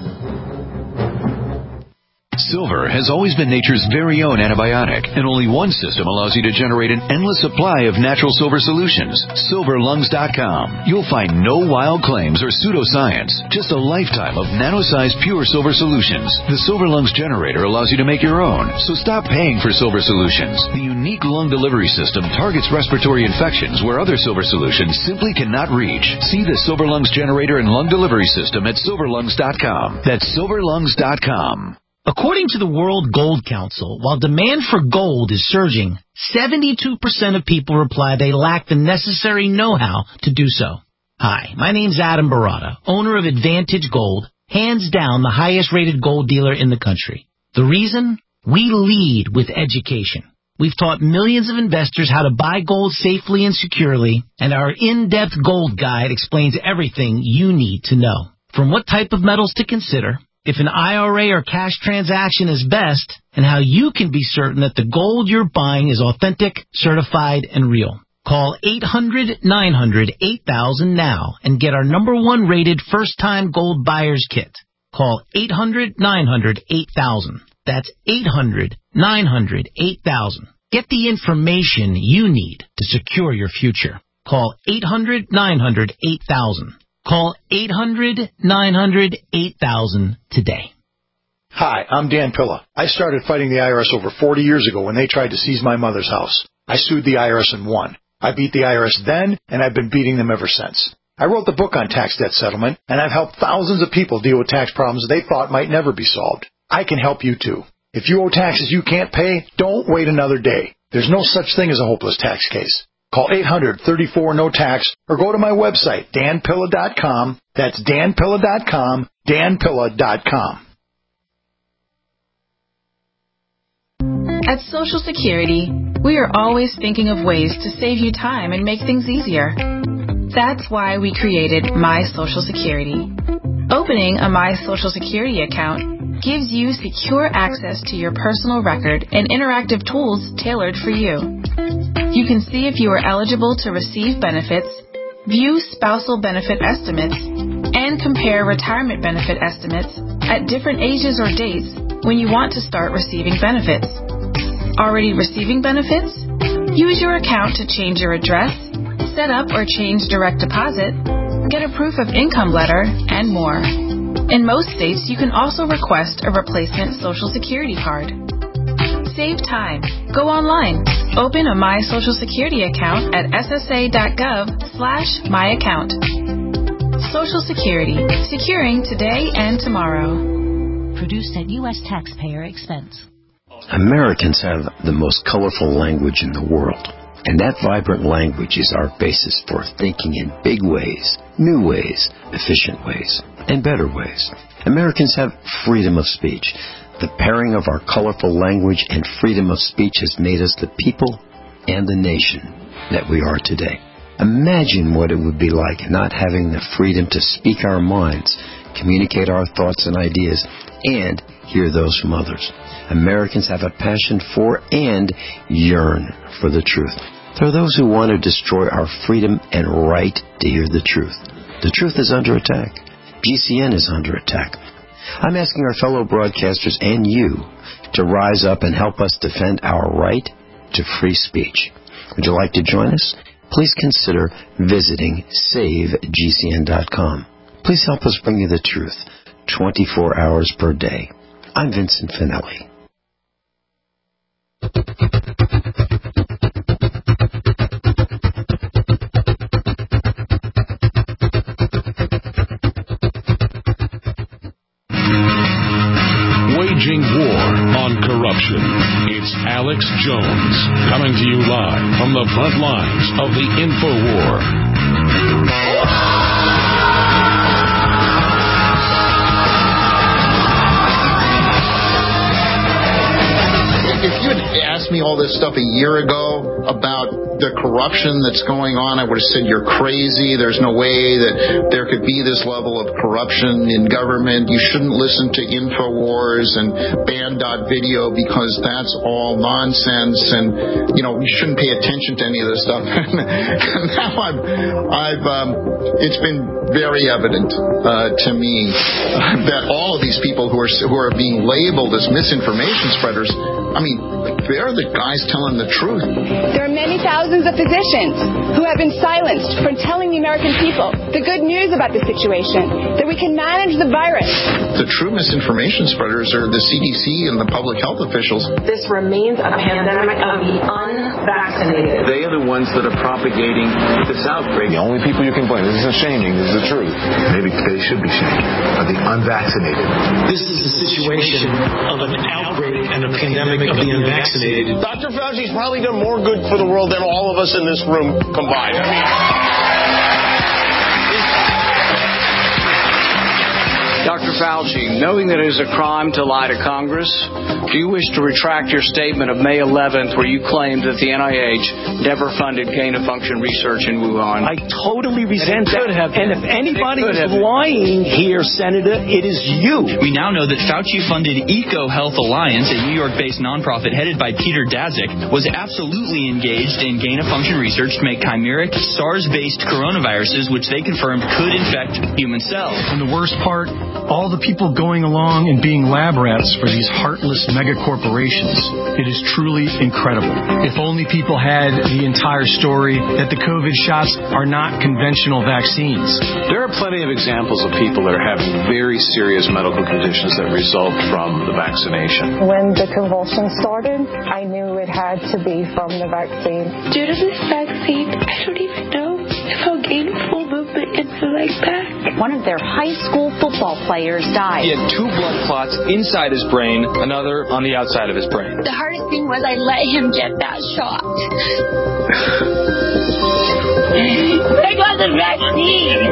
Silver has always been nature's very own antibiotic, and only one system allows you to generate an endless supply of natural silver solutions. SilverLungs.com. You'll find no wild claims or pseudoscience, just a lifetime of nano-sized pure silver solutions. The Silver Lungs generator allows you to make your own, so stop paying for silver solutions. The unique lung delivery system targets respiratory infections where other silver solutions simply cannot reach. See the Silver Lungs generator and lung delivery system at SilverLungs.com. That's SilverLungs.com. According to the World Gold Council, while demand for gold is surging, 72% of people reply they lack the necessary know-how to do so. Hi, my name's Adam Barata, owner of Advantage Gold, hands down the highest-rated gold dealer in the country. The reason? We lead with education. We've taught millions of investors how to buy gold safely and securely, and our in-depth gold guide explains everything you need to know. From what type of metals to consider, if an IRA or cash transaction is best, and how you can be certain that the gold you're buying is authentic, certified, and real. Call 800-900-8000 now and get our #1 rated first-time gold buyer's kit. Call 800-900-8000. That's 800-900-8000. Get the information you need to secure your future. Call 800-900-8000. Call 800-900-8000 today. Hi, I'm Dan Pilla. I started fighting the IRS over 40 years ago when they tried to seize my mother's house. I sued the IRS and won. I beat the IRS then, and I've been beating them ever since. I wrote the book on tax debt settlement, and I've helped thousands of people deal with tax problems they thought might never be solved. I can help you too. If you owe taxes you can't pay, don't wait another day. There's no such thing as a hopeless tax case. Call 800-34-NO-TAX or go to my website, danpilla.com. That's danpilla.com, danpilla.com. At Social Security, we are always thinking of ways to save you time and make things easier. That's why we created My Social Security. Opening a My Social Security account gives you secure access to your personal record and interactive tools tailored for you. You can see if you are eligible to receive benefits, view spousal benefit estimates, and compare retirement benefit estimates at different ages or dates when you want to start receiving benefits. Already receiving benefits? Use your account to change your address, set up or change direct deposit, get a proof of income letter, and more. In most states, you can also request a replacement Social Security card. Save time. Go online. Open a My Social Security account at ssa.gov/myaccount. Social Security. Securing today and tomorrow. Produced at U.S. taxpayer expense. Americans have the most colorful language in the world. And that vibrant language is our basis for thinking in big ways, new ways, efficient ways, and better ways. Americans have freedom of speech. The pairing of our colorful language and freedom of speech has made us the people and the nation that we are today. Imagine what it would be like not having the freedom to speak our minds, communicate our thoughts and ideas, and hear those from others. Americans have a passion for and yearn for the truth. There are those who want to destroy our freedom and right to hear the truth. The truth is under attack. GCN is under attack. I'm asking our fellow broadcasters and you to rise up and help us defend our right to free speech. Would you like to join us? Please consider visiting SaveGCN.com. Please help us bring you the truth 24 hours per day. I'm Vincent Finelli. Waging war on corruption. It's Alex Jones coming to you live from the front lines of the InfoWar. If you had asked me all this stuff a year ago about the corruption that's going on, I would have said you're crazy. There's no way that there could be this level of corruption in government. You shouldn't listen to InfoWars and Band.video because that's all nonsense, and you shouldn't pay attention to any of this stuff. And now it's been very evident to me that all of these people who are being labeled as misinformation spreaders, I mean, they're the guys telling the truth. There are many thousands of physicians who have been silenced from telling the American people the good news about the situation, that we can manage the virus. The true misinformation spreaders are the CDC and the public health officials. This remains a pandemic of the unvaccinated. They are the ones that are propagating this outbreak. The only people you can blame, this isn't shaming, this is the truth. Maybe they should be shamed, are the unvaccinated. This is a situation of an outbreak and a pandemic of the unvaccinated. Dr. Fauci's probably done more good for the world than all of us in this room combined. Dr. Fauci, knowing that it is a crime to lie to Congress, do you wish to retract your statement of May 11th where you claimed that the NIH never funded gain-of-function research in Wuhan? I totally resent that. And if anybody is lying here, Senator, it is you. We now know that Fauci-funded EcoHealth Alliance, a New York-based nonprofit headed by Peter Daszak, was absolutely engaged in gain-of-function research to make chimeric SARS-based coronaviruses, which they confirmed could infect human cells. And the worst part, All the people going along and being lab rats for these heartless mega corporations. It is truly incredible. If only people had the entire story that the COVID shots are not conventional vaccines. There are plenty of examples of people that are having very serious medical conditions that result from the vaccination. When the convulsions started, I knew it had to be from the vaccine. Due to this vaccine, I don't even know if I'll gain full movement in my leg back. One of their high school football players died. He had 2 blood clots inside his brain, another on the outside of his brain. The hardest thing was I let him get that shot. I got the vaccine.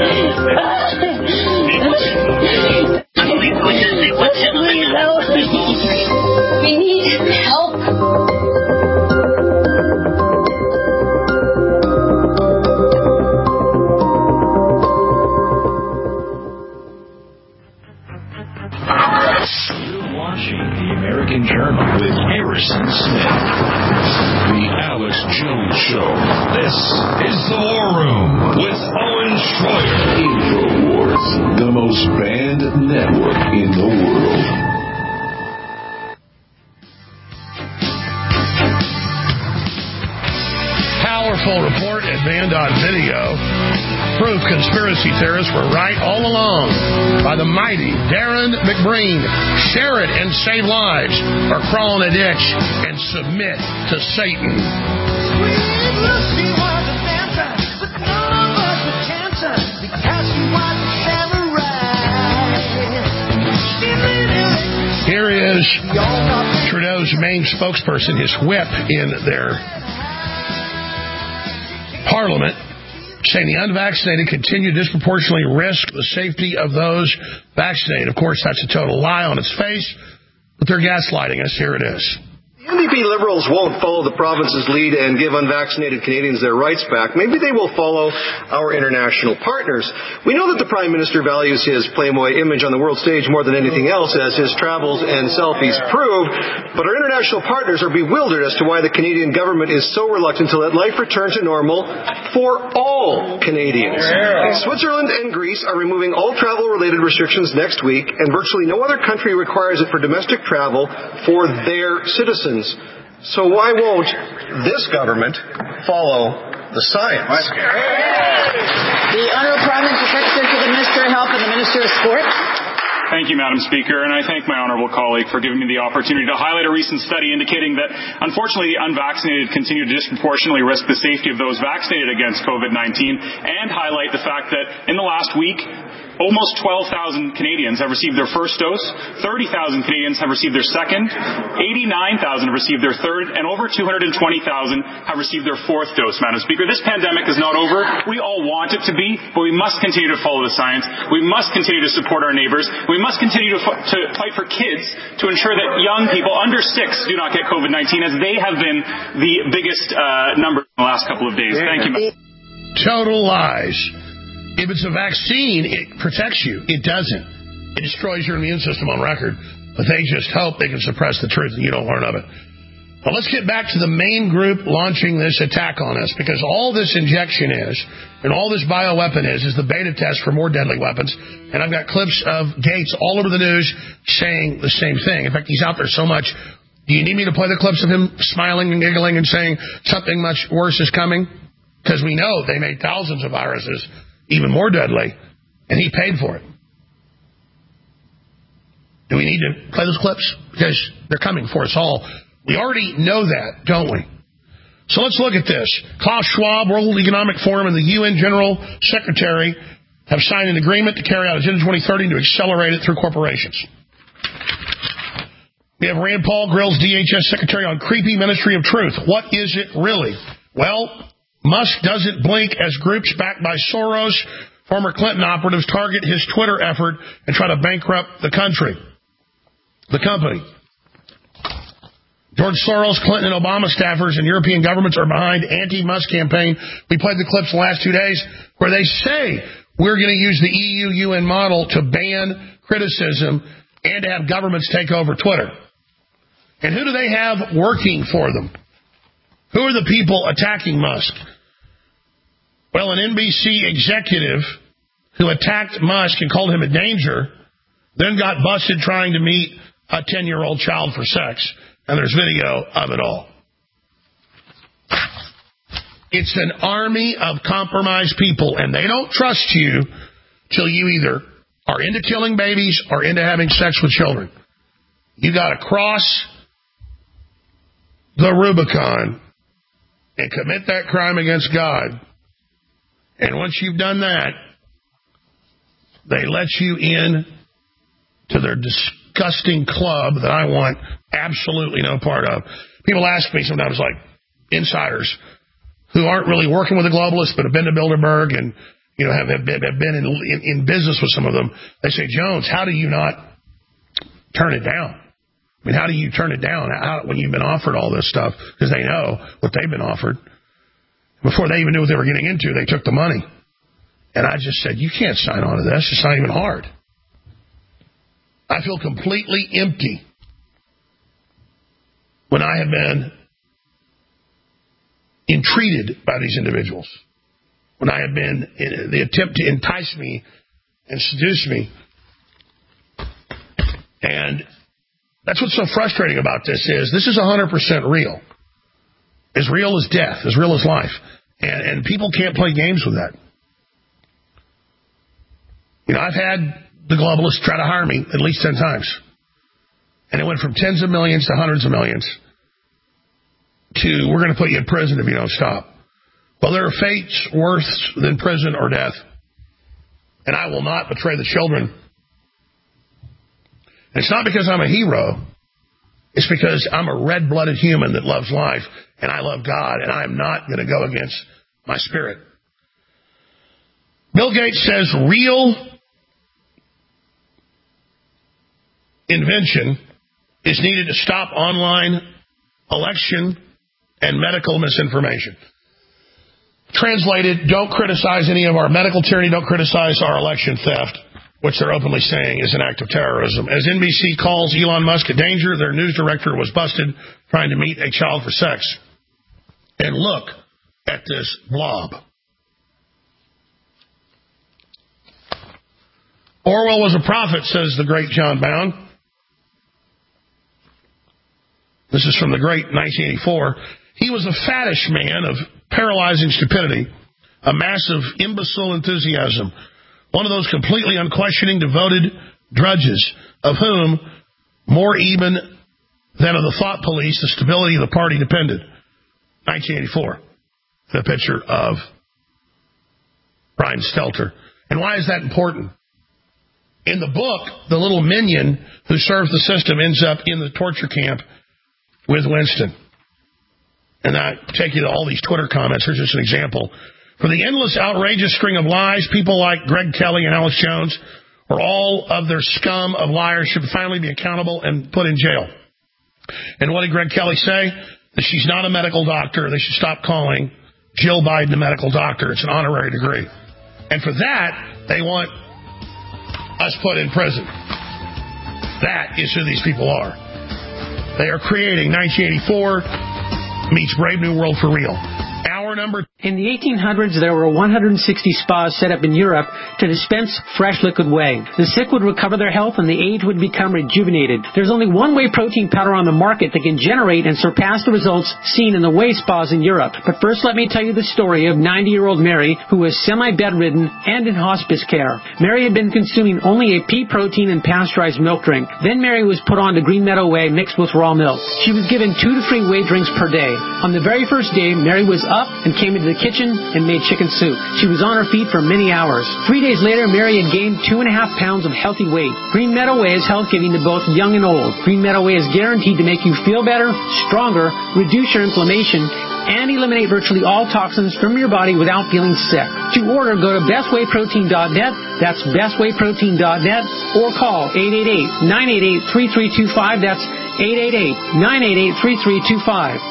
Please help me. We need help. The American Journal with Harrison Smith. The Alex Jones Show. This is The War Room with Owen Schroyer. InfoWars, the most banned network in the world. Powerful report at Band.video. Proof conspiracy theorists were right all along by the mighty Darren McBreen. Share it and save lives, or crawl in a ditch and submit to Satan. Here is Trudeau's main spokesperson, his whip in their parliament, saying the unvaccinated continue to disproportionately risk the safety of those vaccinated. Of course, that's a total lie on its face, but they're gaslighting us. Here it is. The NDP Liberals won't follow the province's lead and give unvaccinated Canadians their rights back. Maybe they will follow our international partners. We know that the Prime Minister values his Playboy image on the world stage more than anything else, as his travels and selfies prove, but our international partners are bewildered as to why the Canadian government is so reluctant to let life return to normal for all Canadians. Switzerland and Greece are removing all travel-related restrictions next week, and virtually no other country requires it for domestic travel for their citizens. So why won't this government follow the science? The Honourable Prime Minister, Secretary to the Minister of Health and the Minister of Sport. Thank you, Madam Speaker, and I thank my honourable colleague for giving me the opportunity to highlight a recent study indicating that, unfortunately, the unvaccinated continue to disproportionately risk the safety of those vaccinated against COVID-19, and highlight the fact that in the last week, almost 12,000 Canadians have received their first dose, 30,000 Canadians have received their second, 89,000 have received their third, and over 220,000 have received their fourth dose, Madam Speaker. This pandemic is not over. We all want it to be, but we must continue to follow the science. We must continue to support our neighbours. We must continue to fight for kids to ensure that young people under 6 do not get COVID-19, as they have been the biggest number in the last couple of days. Thank you. Total lies. If it's a vaccine, it protects you. It doesn't. It destroys your immune system on record. But they just hope they can suppress the truth and you don't learn of it. Well, let's get back to the main group launching this attack on us, because all this injection is, and all this bioweapon is the beta test for more deadly weapons. And I've got clips of Gates all over the news saying the same thing. In fact, he's out there so much. Do you need me to play the clips of him smiling and giggling and saying something much worse is coming? Because we know they made thousands of viruses even more deadly, and he paid for it. Do we need to play those clips? Because they're coming for us all. We already know that, don't we? So let's look at this. Klaus Schwab, World Economic Forum, and the UN General Secretary have signed an agreement to carry out Agenda 2030 to accelerate it through corporations. We have Rand Paul grills DHS Secretary on creepy Ministry of Truth. What is it really? Well, Musk doesn't blink as groups backed by Soros, former Clinton operatives, target his Twitter effort and try to bankrupt the country. The company. George Soros, Clinton, and Obama staffers and European governments are behind anti-Musk campaign. We played the clips the last 2 days where they say we're going to use the EU-UN model to ban criticism and to have governments take over Twitter. And who do they have working for them? Who are the people attacking Musk? Well, an NBC executive who attacked Musk and called him a danger then got busted trying to meet a 10-year-old child for sex. And there's video of it all. It's an army of compromised people, and they don't trust you till you either are into killing babies or into having sex with children. You got to cross the Rubicon and commit that crime against God. And once you've done that, they let you in to their disgusting club that I want absolutely no part of. People ask me sometimes, like insiders who aren't really working with the globalists but have been to Bilderberg and have been in business with some of them. They say, Jones, how do you not turn it down? I mean, how do you turn it down when you've been offered all this stuff? Because they know what they've been offered. Before they even knew what they were getting into, they took the money. And I just said, you can't sign on to this. It's not even hard. I feel completely empty when I have been entreated by these individuals. When I have been in the attempt to entice me and seduce me. And that's what's so frustrating about this is 100% real. As real as death, as real as life. And people can't play games with that. I've had the globalists try to hire me at least 10 times. And it went from tens of millions to hundreds of millions to we're going to put you in prison if you don't stop. Well, there are fates worse than prison or death. And I will not betray the children. And it's not because I'm a hero. It's because I'm a red-blooded human that loves life, and I love God, and I'm not going to go against my spirit. Bill Gates says real invention is needed to stop online election and medical misinformation. Translated, don't criticize any of our medical tyranny, don't criticize our election theft, which they're openly saying is an act of terrorism. As NBC calls Elon Musk a danger, their news director was busted trying to meet a child for sex. And look at this blob. Orwell was a prophet, says the great John Bound. This is from the great 1984. He was a fattish man of paralyzing stupidity, a massive imbecile enthusiasm, one of those completely unquestioning, devoted drudges, of whom, more even than of the thought police, the stability of the party depended. 1984. The picture of Brian Stelter. And why is that important? In the book, the little minion who serves the system ends up in the torture camp with Winston. And I take you to all these Twitter comments. Here's just an example. For the endless, outrageous string of lies, people like Greg Kelly and Alex Jones, or all of their scum of liars, should finally be accountable and put in jail. And what did Greg Kelly say? That she's not a medical doctor. They should stop calling Jill Biden a medical doctor. It's an honorary degree. And for that, they want us put in prison. That is who these people are. They are creating 1984 meets Brave New World for real. Hour number. In the 1800s, there were 160 spas set up in Europe to dispense fresh liquid whey. The sick would recover their health and the aged would become rejuvenated. There's only one whey protein powder on the market that can generate and surpass the results seen in the whey spas in Europe. But first, let me tell you the story of 90-year-old Mary, who was semi-bedridden and in hospice care. Mary had been consuming only a pea protein and pasteurized milk drink. Then Mary was put on to Green Meadow Whey mixed with raw milk. She was given 2 to 3 whey drinks per day. On the very first day, Mary was up and came into the kitchen and made chicken soup. She was on her feet for many hours. 3 days later, Mary had gained 2.5 pounds of healthy weight. Green Meadow Whey is health-giving to both young and old. Green Meadow Whey is guaranteed to make you feel better, stronger, reduce your inflammation, and eliminate virtually all toxins from your body without feeling sick. To order, go to bestwayprotein.net. That's bestwayprotein.net, or call 888-988-3325. That's 888-988-3325.